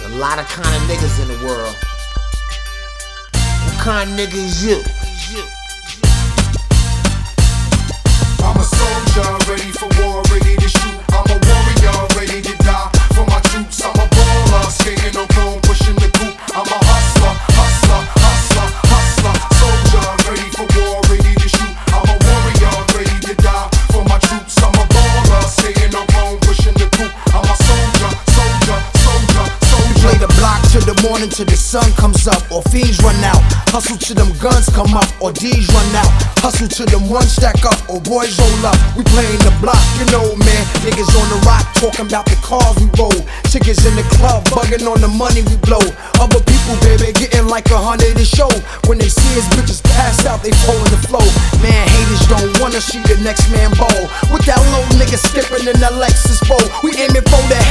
A lot of kind of niggas in the world. What kind of nigga is you? I'm a soldier, ready for war, ready to shoot. I'm a warrior, ready to die for my troops. I'm a baller, skating on chrome, pushing the coupe. I'm a hustler, hustler, hustler, hustler. Soldier, ready for war, ready to shoot. I'm a warrior, ready to die for my troops. I'm a baller, skating on chrome, pushing the coupe. I'm a soldier, soldier, soldier, soldier. Play the block till the morning, till the sun comes up, or fiends run out. Hustle till them guns come up, or D's run out. Hustle till them ones stack up, or boys roll up. We playing the block, you know, man. Niggas on the rock, talking about the cars we roll. Chickens in the club, bugging on the money we blow. Other people, baby, getting like 100 a show. When they see us bitches pass out, they fall in the flow. Man, haters don't wanna see the next man ball. With that low nigga skipping in the Lexus 4, we aiming for the